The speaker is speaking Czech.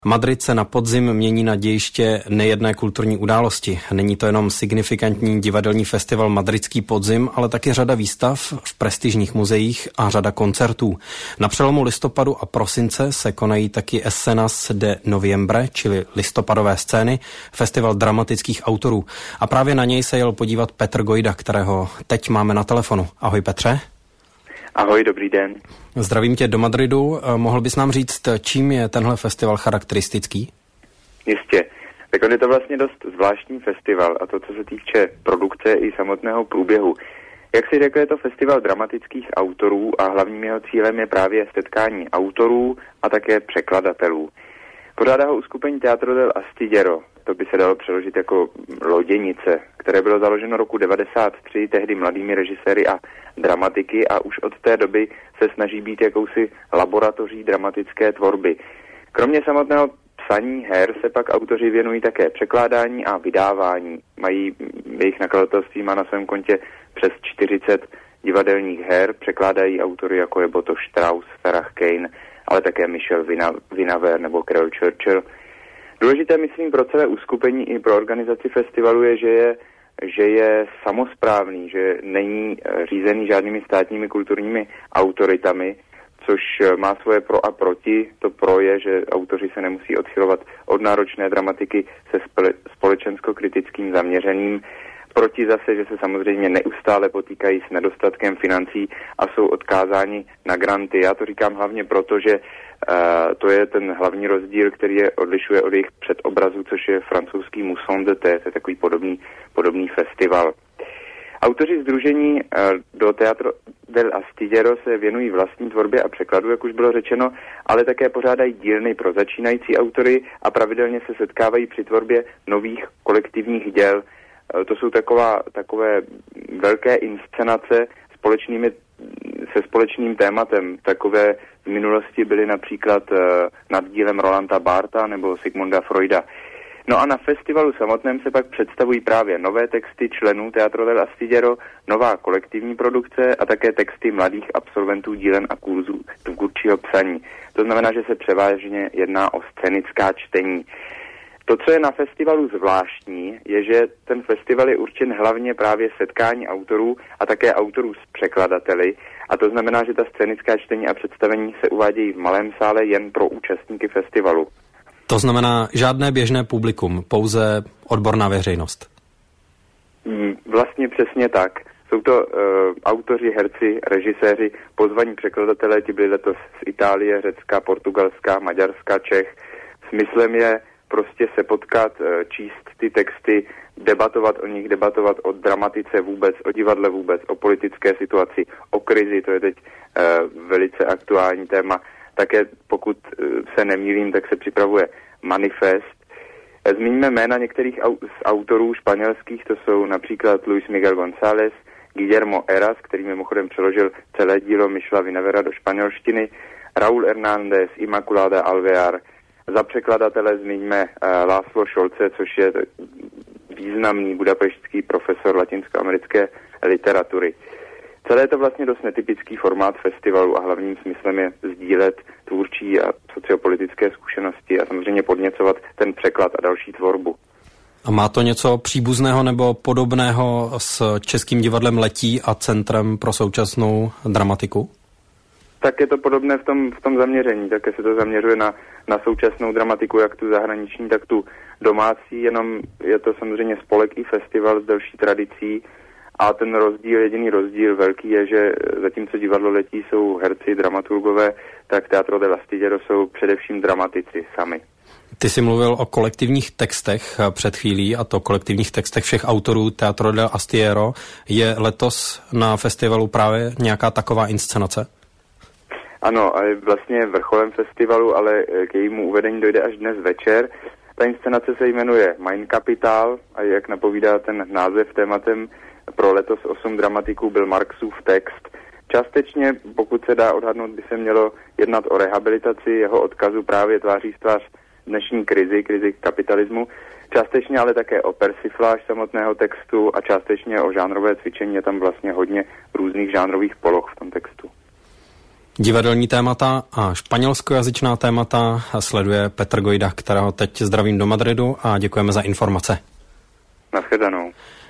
Madrid se na podzim mění na dějiště nejedné kulturní události. Není to jenom signifikantní divadelní festival Madridský podzim, ale taky řada výstav v prestižních muzeích a řada koncertů. Na přelomu listopadu a prosince se konají taky Escenas de Noviembre, čili listopadové scény, festival dramatických autorů. A právě na něj se jel podívat Petr Gojda, kterého teď máme na telefonu. Ahoj Petře. Ahoj, dobrý den. Zdravím tě do Madridu. Mohl bys nám říct, čím je tenhle festival charakteristický? Jistě. Tak on je to vlastně dost zvláštní festival, a to co se týče produkce i samotného průběhu. Jak si řekl, je to festival dramatických autorů a hlavním jeho cílem je právě setkání autorů a také překladatelů. Pořádá ho uskupení Teatro del Astillero, to by se dalo přeložit jako loděnice, které bylo založeno roku 1993 tehdy mladými režiséry a dramatiky a už od té doby se snaží být jakousi laboratoří dramatické tvorby. Kromě samotného psaní her se pak autoři věnují také překládání a vydávání. Jejich nakladatelství má na svém kontě přes 40 divadelních her, překládají autory jako je Boto Strauss, Ferrach Kane, ale také Michel Vinaver nebo Karel Churchill. Důležité, myslím, pro celé uskupení i pro organizaci festivalu je, že je samosprávný, že není řízený žádnými státními kulturními autoritami, což má svoje pro a proti. To pro je, že autoři se nemusí odchylovat od náročné dramatiky se společensko-kritickým zaměřením. Proti zase, že se samozřejmě neustále potýkají s nedostatkem financí a jsou odkázáni na granty. Já to říkám hlavně proto, že to je ten hlavní rozdíl, který je odlišuje od jejich předobrazu, což je francouzský Mousson de Thé, to je takový podobný festival. Autoři sdružení do Teatro del Astillero se věnují vlastní tvorbě a překladu, jak už bylo řečeno, ale také pořádají dílny pro začínající autory a pravidelně se setkávají při tvorbě nových kolektivních děl. To jsou takové velké inscenace se společným tématem. Takové v minulosti byly například nad dílem Rolanda Bartha nebo Sigmunda Freuda. No a na festivalu samotném se pak představují právě nové texty členů Teatro del Astillero, nová kolektivní produkce a také texty mladých absolventů dílen a kurzů tvůrčího psaní. To znamená, že se převážně jedná o scénická čtení. To, co je na festivalu zvláštní, je, že ten festival je určen hlavně právě setkání autorů a také autorů s překladateli. A to znamená, že ta scénická čtení a představení se uvádějí v malém sále jen pro účastníky festivalu. To znamená žádné běžné publikum, pouze odborná veřejnost. Vlastně přesně tak. Jsou to autoři, herci, režiséři, pozvaní překladatelé, ti byli letos z Itálie, Řecka, Portugalska, Maďarska, Čech. Smyslem je prostě se potkat, číst ty texty, debatovat o nich, debatovat o dramatice vůbec, o divadle vůbec, o politické situaci, o krizi, to je teď velice aktuální téma. Také pokud se nemýlím, tak se připravuje manifest. Zmíníme jména některých z autorů španělských, to jsou například Luis Miguel González, Guillermo Heras, který mimochodem přeložil celé dílo Michela Vinavera do španělštiny, Raúl Hernández, Immaculada Alvear. Za překladatele zmíníme László Šolce, což je významný budapeštský profesor latinskoamerické literatury. Celé je to vlastně dost netypický formát festivalu a hlavním smyslem je sdílet tvůrčí a sociopolitické zkušenosti a samozřejmě podněcovat ten překlad a další tvorbu. A má to něco příbuzného nebo podobného s Českým divadlem Letí a Centrem pro současnou dramatiku? Tak je to podobné v tom zaměření, také se to zaměřuje na současnou dramatiku, jak tu zahraniční, tak tu domácí, jenom je to samozřejmě spolek i festival s delší tradicí a ten jediný rozdíl velký je, že zatímco divadlo Letí jsou herci, dramaturgové, tak Teatro del Astillero jsou především dramatici sami. Ty jsi mluvil o kolektivních textech před chvílí, a to kolektivních textech všech autorů Teatro del Astillero. Je letos na festivalu právě nějaká taková inscenace? Ano, a je vlastně vrcholem festivalu, ale k jejímu uvedení dojde až dnes večer. Ta inscenace se jmenuje Mein Kapital a jak napovídá ten název, tématem pro letos 8 dramatiků byl Marxův text. Částečně, pokud se dá odhadnout, by se mělo jednat o rehabilitaci jeho odkazu právě tváří v tvář dnešní krizi kapitalismu. Částečně ale také o persifláž samotného textu a částečně o žánrové cvičení. Je tam vlastně hodně různých žánrových poloh v tom textu. Divadelní témata a španělskojazyčná témata sleduje Petr Gojda, kterého teď zdravím do Madridu a děkujeme za informace. Naschledanou.